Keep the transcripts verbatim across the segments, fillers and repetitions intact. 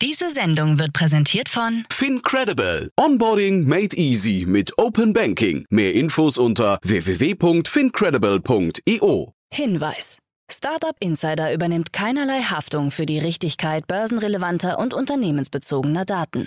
Diese Sendung wird präsentiert von FinCredible. Onboarding made easy mit Open Banking. Mehr Infos unter w w w punkt fincredible punkt i o. Hinweis. Startup Insider übernimmt keinerlei Haftung für die Richtigkeit börsenrelevanter und unternehmensbezogener Daten.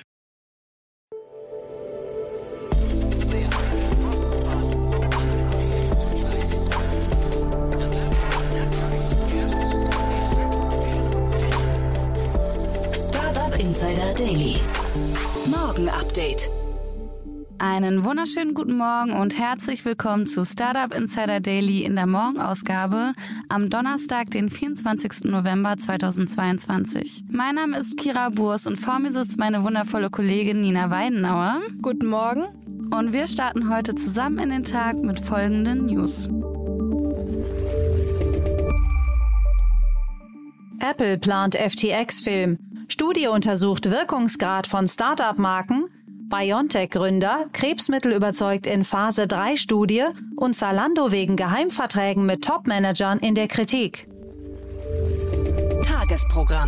Startup Insider Daily. Morgen Update. Einen wunderschönen guten Morgen und herzlich willkommen zu Startup Insider Daily in der Morgenausgabe am Donnerstag, den vierundzwanzigsten November zweitausendzweiundzwanzig. Mein Name ist Kira Burs und vor mir sitzt meine wundervolle Kollegin Nina Weidenauer. Guten Morgen. Und wir starten heute zusammen in den Tag mit folgenden News. Apple plant F T X-Film. Studie untersucht Wirkungsgrad von Startup-Marken. BioNTech-Gründer, Krebsmittel überzeugt in Phase drei Studie und Zalando wegen Geheimverträgen mit Top-Managern in der Kritik. Tagesprogramm.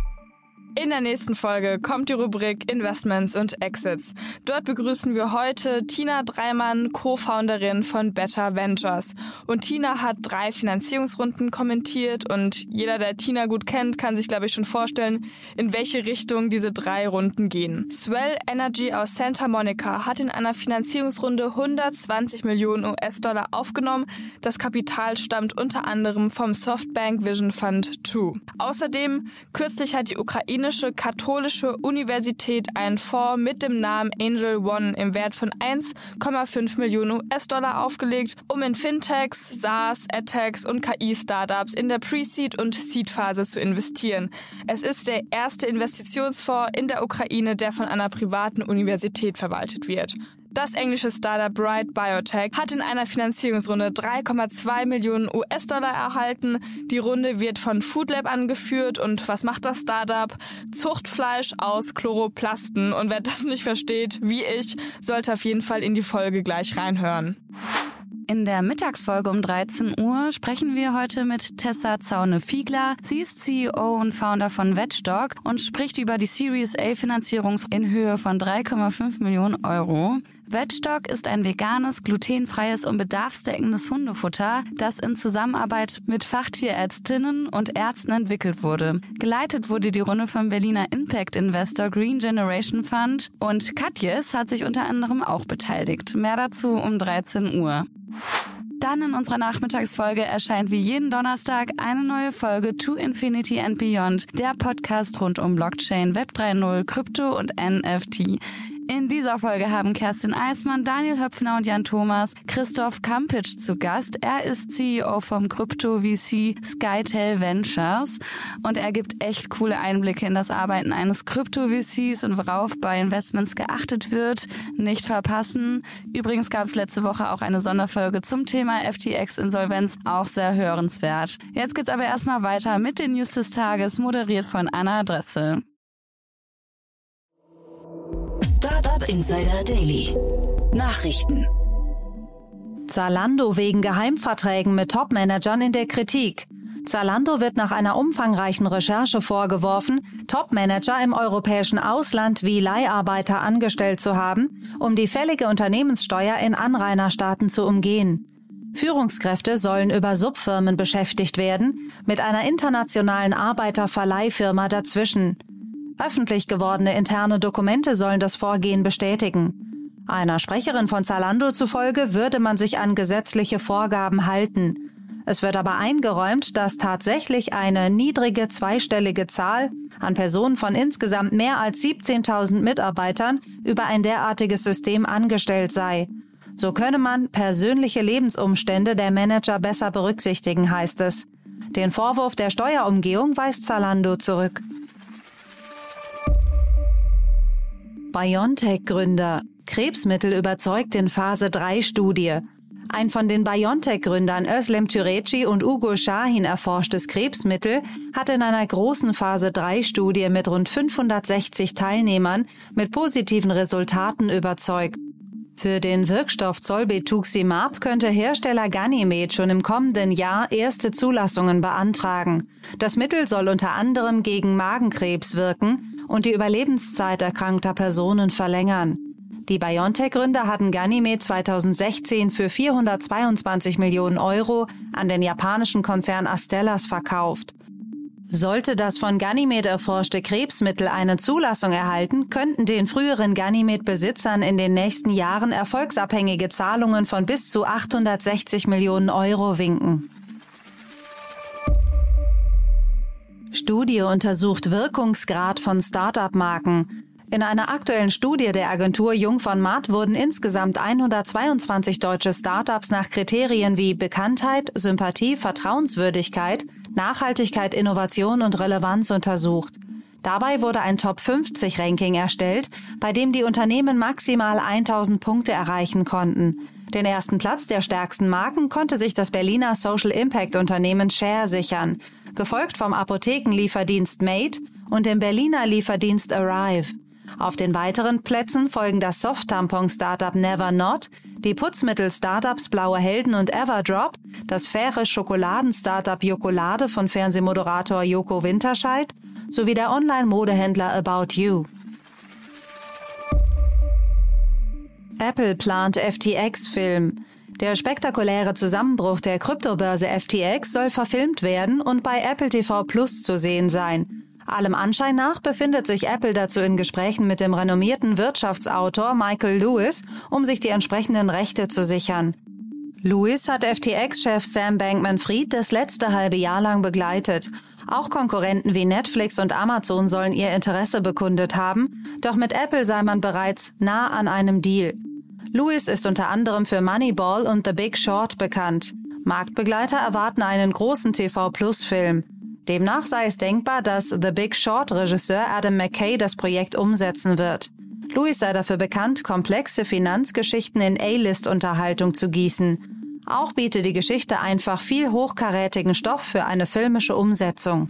In der nächsten Folge kommt die Rubrik Investments und Exits. Dort begrüßen wir heute Tina Dreimann, Co-Founderin von Better Ventures. Und Tina hat drei Finanzierungsrunden kommentiert und jeder, der Tina gut kennt, kann sich, glaube ich, schon vorstellen, in welche Richtung diese drei Runden gehen. Swell Energy aus Santa Monica hat in einer Finanzierungsrunde hundertzwanzig Millionen U S-Dollar aufgenommen. Das Kapital stammt unter anderem vom Softbank Vision Fund zwei. Außerdem, kürzlich hat die Ukraine Katholische Universität einen Fonds mit dem Namen Angel One im Wert von eins Komma fünf Millionen U S-Dollar aufgelegt, um in Fintechs, SaaS, AdTechs und K I-Startups in der Pre-Seed- und Seed-Phase zu investieren. Es ist der erste Investitionsfonds in der Ukraine, der von einer privaten Universität verwaltet wird. Das englische Startup Bright Biotech hat in einer Finanzierungsrunde drei Komma zwei Millionen U S-Dollar erhalten. Die Runde wird von Foodlab angeführt. Und was macht das Startup? Zuchtfleisch aus Chloroplasten. Und wer das nicht versteht, wie ich, sollte auf jeden Fall in die Folge gleich reinhören. In der Mittagsfolge um dreizehn Uhr sprechen wir heute mit Tessa Zaune-Fiegler. Sie ist C E O und Founder von Vetstock und spricht über die Series A Finanzierung in Höhe von drei Komma fünf Millionen Euro. Vetstock ist ein veganes, glutenfreies und bedarfsdeckendes Hundefutter, das in Zusammenarbeit mit Fachtierärztinnen und Ärzten entwickelt wurde. Geleitet wurde die Runde vom Berliner Impact-Investor Green Generation Fund und Katjes hat sich unter anderem auch beteiligt. Mehr dazu um dreizehn Uhr. Dann in unserer Nachmittagsfolge erscheint wie jeden Donnerstag eine neue Folge To Infinity and Beyond, der Podcast rund um Blockchain, Web drei Punkt null, Krypto und N F T. In dieser Folge haben Kerstin Eismann, Daniel Höpfner und Jan Thomas Christoph Kampitsch zu Gast. Er ist C E O vom Krypto-V C Skytel Ventures und er gibt echt coole Einblicke in das Arbeiten eines Krypto-V Cs und worauf bei Investments geachtet wird. Nicht verpassen. Übrigens gab es letzte Woche auch eine Sonderfolge zum Thema F T X-Insolvenz, auch sehr hörenswert. Jetzt geht's aber erstmal weiter mit den News des Tages, moderiert von Anna Dressel. Startup Insider Daily. Nachrichten. Zalando wegen Geheimverträgen mit Top-Managern in der Kritik. Zalando wird nach einer umfangreichen Recherche vorgeworfen, Top-Manager im europäischen Ausland wie Leiharbeiter angestellt zu haben, um die fällige Unternehmenssteuer in Anrainerstaaten zu umgehen. Führungskräfte sollen über Subfirmen beschäftigt werden, mit einer internationalen Arbeiterverleihfirma dazwischen. Öffentlich gewordene interne Dokumente sollen das Vorgehen bestätigen. Einer Sprecherin von Zalando zufolge würde man sich an gesetzliche Vorgaben halten. Es wird aber eingeräumt, dass tatsächlich eine niedrige zweistellige Zahl an Personen von insgesamt mehr als siebzehntausend Mitarbeitern über ein derartiges System angestellt sei. So könne man persönliche Lebensumstände der Manager besser berücksichtigen, heißt es. Den Vorwurf der Steuerumgehung weist Zalando zurück. BioNTech-Gründer. Krebsmittel überzeugt in Phase drei Studie. Ein von den BioNTech-Gründern Özlem Türeci und Uğur Şahin erforschtes Krebsmittel hat in einer großen Phase drei Studie mit rund fünfhundertsechzig Teilnehmern mit positiven Resultaten überzeugt. Für den Wirkstoff Zolbetuximab könnte Hersteller Ganymed schon im kommenden Jahr erste Zulassungen beantragen. Das Mittel soll unter anderem gegen Magenkrebs wirken und die Überlebenszeit erkrankter Personen verlängern. Die BioNTech-Gründer hatten Ganymed zweitausendsechzehn für vierhundertzweiundzwanzig Millionen Euro an den japanischen Konzern Astellas verkauft. Sollte das von Ganymed erforschte Krebsmittel eine Zulassung erhalten, könnten den früheren Ganymed-Besitzern in den nächsten Jahren erfolgsabhängige Zahlungen von bis zu achthundertsechzig Millionen Euro winken. Studie untersucht Wirkungsgrad von Start-up-Marken. In einer aktuellen Studie der Agentur Jung von Matt wurden insgesamt hundertzweiundzwanzig deutsche Startups nach Kriterien wie Bekanntheit, Sympathie, Vertrauenswürdigkeit, Nachhaltigkeit, Innovation und Relevanz untersucht. Dabei wurde ein Top fünfzig Ranking erstellt, bei dem die Unternehmen maximal tausend Punkte erreichen konnten. Den ersten Platz der stärksten Marken konnte sich das Berliner Social Impact Unternehmen Share sichern, gefolgt vom Apothekenlieferdienst Made und dem Berliner Lieferdienst Arrive. Auf den weiteren Plätzen folgen das Soft-Tampon-Startup Never Not, die Putzmittel-Startups Blaue Helden und Everdrop, das faire Schokoladen-Startup Jokolade von Fernsehmoderator Joko Winterscheid sowie der Online-Modehändler About You. Apple plant F T X-Film. Der spektakuläre Zusammenbruch der Kryptobörse F T X soll verfilmt werden und bei Apple T V Plus zu sehen sein. Allem Anschein nach befindet sich Apple dazu in Gesprächen mit dem renommierten Wirtschaftsautor Michael Lewis, um sich die entsprechenden Rechte zu sichern. Lewis hat F T X-Chef Sam Bankman-Fried das letzte halbe Jahr lang begleitet. Auch Konkurrenten wie Netflix und Amazon sollen ihr Interesse bekundet haben, doch mit Apple sei man bereits nah an einem Deal. Lewis ist unter anderem für Moneyball und The Big Short bekannt. Marktbegleiter erwarten einen großen T V Plus-Film. Demnach sei es denkbar, dass The Big Short-Regisseur Adam McKay das Projekt umsetzen wird. Lewis sei dafür bekannt, komplexe Finanzgeschichten in A-List-Unterhaltung zu gießen. Auch biete die Geschichte einfach viel hochkarätigen Stoff für eine filmische Umsetzung.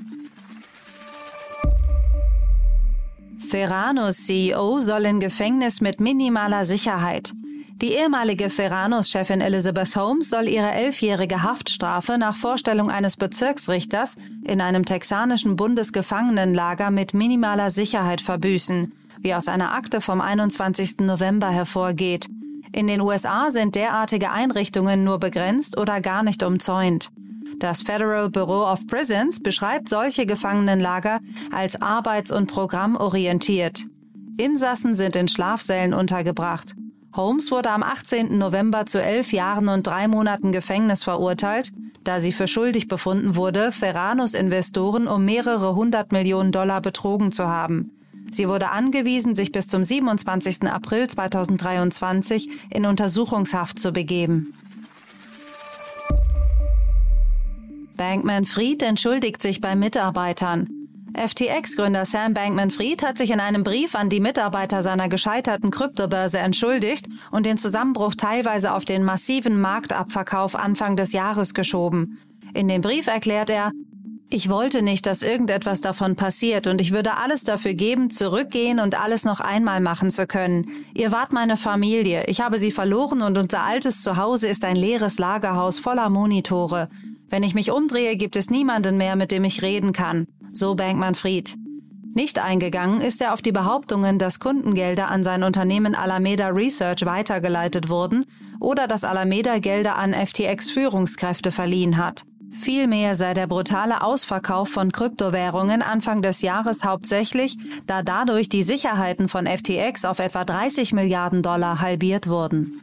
Theranos C E O soll in Gefängnis mit minimaler Sicherheit. Die ehemalige Theranos-Chefin Elizabeth Holmes soll ihre elfjährige Haftstrafe nach Vorstellung eines Bezirksrichters in einem texanischen Bundesgefangenenlager mit minimaler Sicherheit verbüßen, wie aus einer Akte vom einundzwanzigsten November hervorgeht. In den U S A sind derartige Einrichtungen nur begrenzt oder gar nicht umzäunt. Das Federal Bureau of Prisons beschreibt solche Gefangenenlager als arbeits- und programmorientiert. Insassen sind in Schlafsälen untergebracht. Holmes wurde am achtzehnten November zu elf Jahren und drei Monaten Gefängnis verurteilt, da sie für schuldig befunden wurde, Theranos Investoren um mehrere hundert Millionen Dollar betrogen zu haben. Sie wurde angewiesen, sich bis zum siebenundzwanzigsten April zweitausenddreiundzwanzig in Untersuchungshaft zu begeben. Bankman-Fried entschuldigt sich bei Mitarbeitern. F T X-Gründer Sam Bankman-Fried hat sich in einem Brief an die Mitarbeiter seiner gescheiterten Kryptobörse entschuldigt und den Zusammenbruch teilweise auf den massiven Marktabverkauf Anfang des Jahres geschoben. In dem Brief erklärt er: Ich wollte nicht, dass irgendetwas davon passiert und ich würde alles dafür geben, zurückgehen und alles noch einmal machen zu können. Ihr wart meine Familie, ich habe sie verloren und unser altes Zuhause ist ein leeres Lagerhaus voller Monitore. Wenn ich mich umdrehe, gibt es niemanden mehr, mit dem ich reden kann. So Bankman-Fried. Nicht eingegangen ist er auf die Behauptungen, dass Kundengelder an sein Unternehmen Alameda Research weitergeleitet wurden oder dass Alameda Gelder an F T X-Führungskräfte verliehen hat. Vielmehr sei der brutale Ausverkauf von Kryptowährungen Anfang des Jahres hauptsächlich, da dadurch die Sicherheiten von F T X auf etwa dreißig Milliarden Dollar halbiert wurden.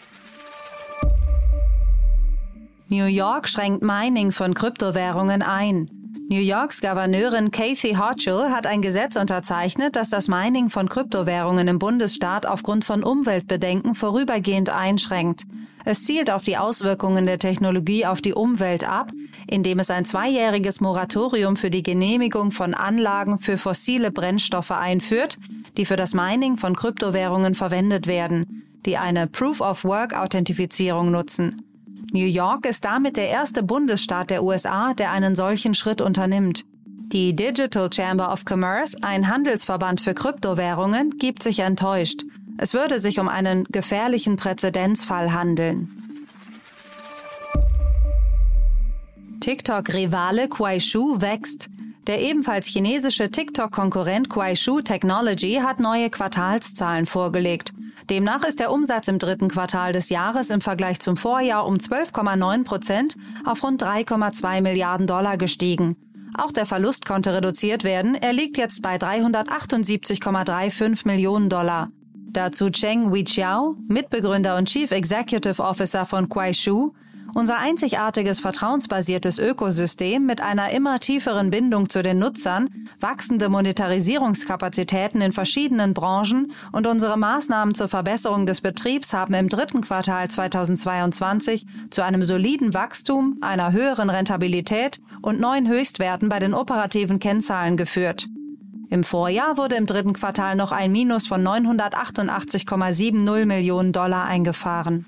New York schränkt Mining von Kryptowährungen ein. New Yorks Gouverneurin Kathy Hochul hat ein Gesetz unterzeichnet, das das Mining von Kryptowährungen im Bundesstaat aufgrund von Umweltbedenken vorübergehend einschränkt. Es zielt auf die Auswirkungen der Technologie auf die Umwelt ab, indem es ein zweijähriges Moratorium für die Genehmigung von Anlagen für fossile Brennstoffe einführt, die für das Mining von Kryptowährungen verwendet werden, die eine Proof-of-Work-Authentifizierung nutzen. New York ist damit der erste Bundesstaat der U S A, der einen solchen Schritt unternimmt. Die Digital Chamber of Commerce, ein Handelsverband für Kryptowährungen, gibt sich enttäuscht. Es würde sich um einen gefährlichen Präzedenzfall handeln. TikTok-Rivale Kuaishou wächst. Der ebenfalls chinesische TikTok-Konkurrent Kuaishou Technology hat neue Quartalszahlen vorgelegt. Demnach ist der Umsatz im dritten Quartal des Jahres im Vergleich zum Vorjahr um zwölf Komma neun Prozent auf rund drei Komma zwei Milliarden Dollar gestiegen. Auch der Verlust konnte reduziert werden, er liegt jetzt bei dreihundertachtundsiebzig Komma fünfunddreißig Millionen Dollar. Dazu Cheng Weiqiao, Mitbegründer und Chief Executive Officer von Kuaishou: Unser einzigartiges vertrauensbasiertes Ökosystem mit einer immer tieferen Bindung zu den Nutzern, wachsende Monetarisierungskapazitäten in verschiedenen Branchen und unsere Maßnahmen zur Verbesserung des Betriebs haben im dritten Quartal zweitausendzweiundzwanzig zu einem soliden Wachstum, einer höheren Rentabilität und neuen Höchstwerten bei den operativen Kennzahlen geführt. Im Vorjahr wurde im dritten Quartal noch ein Minus von neunhundertachtundachtzig Komma siebzig Millionen Dollar eingefahren.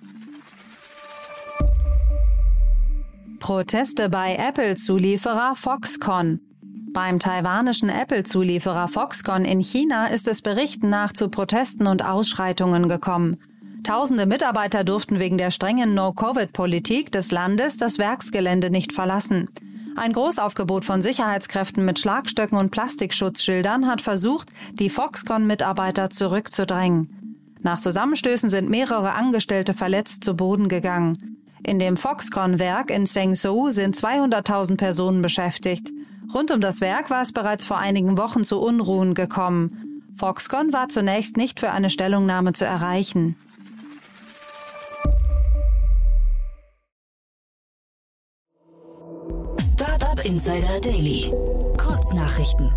Proteste bei Apple-Zulieferer Foxconn. Beim taiwanischen Apple-Zulieferer Foxconn in China ist es Berichten nach zu Protesten und Ausschreitungen gekommen. Tausende Mitarbeiter durften wegen der strengen No-Covid-Politik des Landes das Werksgelände nicht verlassen. Ein Großaufgebot von Sicherheitskräften mit Schlagstöcken und Plastikschutzschildern hat versucht, die Foxconn-Mitarbeiter zurückzudrängen. Nach Zusammenstößen sind mehrere Angestellte verletzt zu Boden gegangen. In dem Foxconn-Werk in Zhengzhou sind zweihunderttausend Personen beschäftigt. Rund um das Werk war es bereits vor einigen Wochen zu Unruhen gekommen. Foxconn war zunächst nicht für eine Stellungnahme zu erreichen. Startup Insider Daily. Kurznachrichten.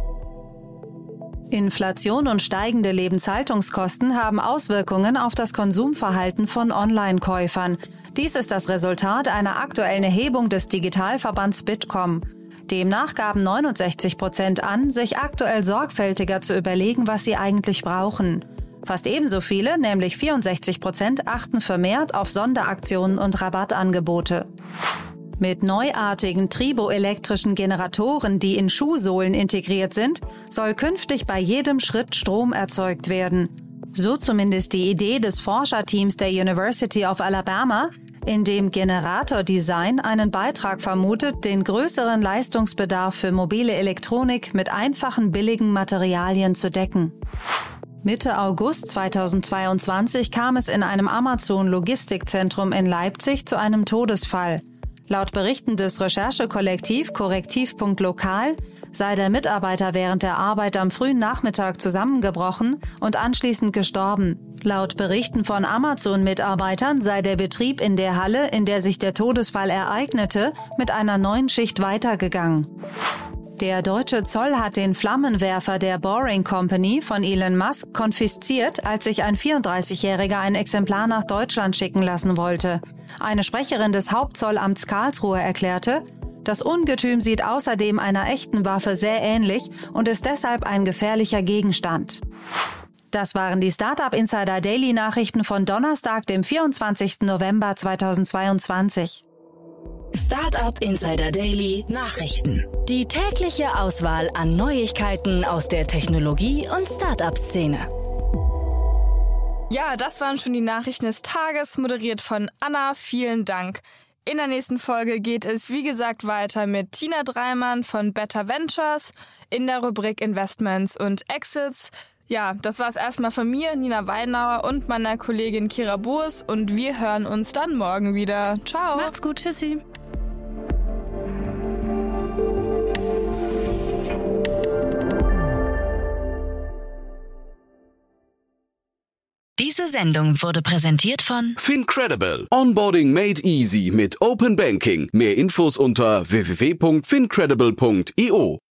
Inflation und steigende Lebenshaltungskosten haben Auswirkungen auf das Konsumverhalten von Online-Käufern. Dies ist das Resultat einer aktuellen Erhebung des Digitalverbands Bitkom. Demnach gaben neunundsechzig Prozent an, sich aktuell sorgfältiger zu überlegen, was sie eigentlich brauchen. Fast ebenso viele, nämlich vierundsechzig Prozent, achten vermehrt auf Sonderaktionen und Rabattangebote. Mit neuartigen triboelektrischen Generatoren, die in Schuhsohlen integriert sind, soll künftig bei jedem Schritt Strom erzeugt werden. So zumindest die Idee des Forscherteams der University of Alabama, in dem Generator-Design einen Beitrag vermutet, den größeren Leistungsbedarf für mobile Elektronik mit einfachen, billigen Materialien zu decken. Mitte August zweitausendzweiundzwanzig kam es in einem Amazon-Logistikzentrum in Leipzig zu einem Todesfall. Laut Berichten des Recherchekollektiv Korrektiv.lokal sei der Mitarbeiter während der Arbeit am frühen Nachmittag zusammengebrochen und anschließend gestorben. Laut Berichten von Amazon-Mitarbeitern sei der Betrieb in der Halle, in der sich der Todesfall ereignete, mit einer neuen Schicht weitergegangen. Der deutsche Zoll hat den Flammenwerfer der Boring Company von Elon Musk konfisziert, als sich ein vierunddreißigjähriger ein Exemplar nach Deutschland schicken lassen wollte. Eine Sprecherin des Hauptzollamts Karlsruhe erklärte, das Ungetüm sieht außerdem einer echten Waffe sehr ähnlich und ist deshalb ein gefährlicher Gegenstand. Das waren die Startup Insider Daily Nachrichten von Donnerstag, dem vierundzwanzigsten November zweitausendzweiundzwanzig. Startup Insider Daily Nachrichten. Die tägliche Auswahl an Neuigkeiten aus der Technologie- und Startup-Szene. Ja, das waren schon die Nachrichten des Tages, moderiert von Anna. Vielen Dank. In der nächsten Folge geht es, wie gesagt, weiter mit Tina Dreimann von Better Ventures in der Rubrik Investments und Exits. Ja, das war es erstmal von mir, Nina Weinauer, und meiner Kollegin Kira Boers, und wir hören uns dann morgen wieder. Ciao. Macht's gut, tschüssi. Diese Sendung wurde präsentiert von FinCredible. Onboarding made easy mit Open Banking. Mehr Infos unter w w w punkt fincredible punkt i o.